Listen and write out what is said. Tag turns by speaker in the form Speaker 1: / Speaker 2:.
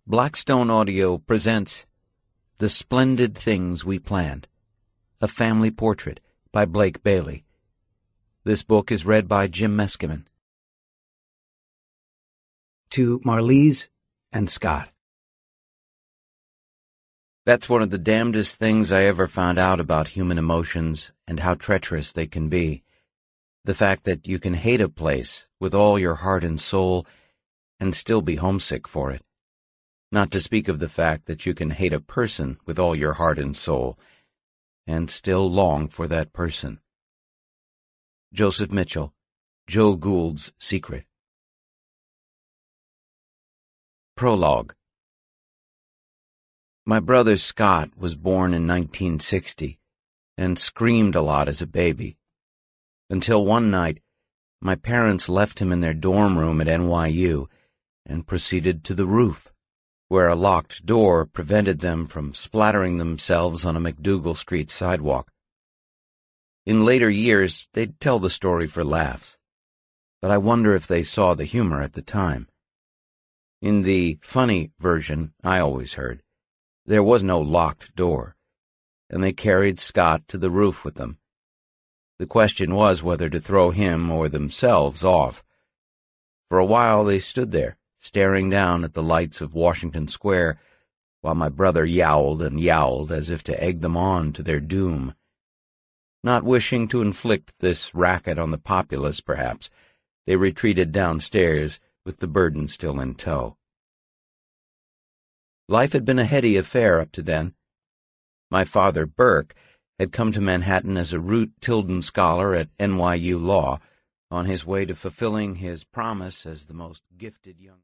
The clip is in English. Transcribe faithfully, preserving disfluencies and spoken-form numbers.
Speaker 1: Blackstone Audio presents The Splendid Things We Planned, a family portrait by Blake Bailey. This book is read by Jim Meskimen. To Marlize and Scott. That's one of the damnedest things I ever found out about human emotions and how treacherous they can be. The fact that you can hate a place with all your heart and soul and still be homesick for it. Not to speak of the fact that you can hate a person with all your heart and soul and still long for that person. Joseph Mitchell, Joe Gould's Secret. Prologue. My brother Scott was born in nineteen sixty and screamed a lot as a baby, until one night my parents left him in their dorm room at N Y U and proceeded to the roof, where a locked door prevented them from splattering themselves on a McDougal Street sidewalk. In later years, they'd tell the story for laughs, but I wonder if they saw the humor at the time. In the funny version I always heard, there was no locked door, and they carried Scott to the roof with them. The question was whether to throw him or themselves off. For a while they stood there, staring down at the lights of Washington Square, while my brother yowled and yowled as if to egg them on to their doom. Not wishing to inflict this racket on the populace, perhaps, they retreated downstairs with the burden still in tow. Life had been a heady affair up to then. My father, Burke, had come to Manhattan as a Root Tilden scholar at N Y U Law, on his way to fulfilling his promise as the most gifted young